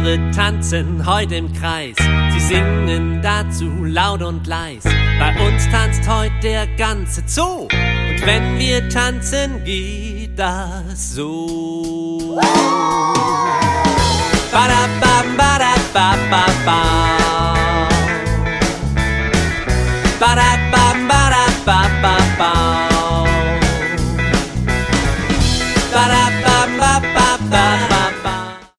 Tiere tanzen heute im Kreis. Sie singen dazu laut und leis. Bei uns tanzt heute der ganze Zoo. Und wenn wir tanzen, geht das so. Ba-da-ba-ba-da-ba-ba-ba.